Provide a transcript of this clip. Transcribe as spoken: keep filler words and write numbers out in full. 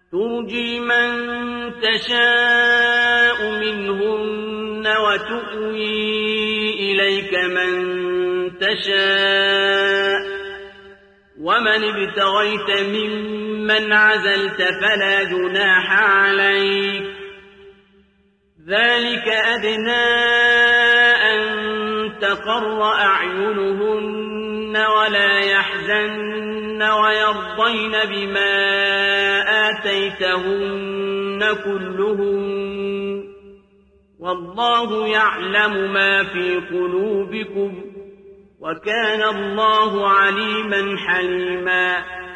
ترجي من تشاء منهن وتؤوي إليك من تشاء ومن ابتغيت ممن عزلت فلا جناح عليك ذلك أدنى أن تقر أعينهن ولا يحزن ويرضين بما آتيتهن كلهن والله يعلم ما في قلوبكم وكان الله عليما حليما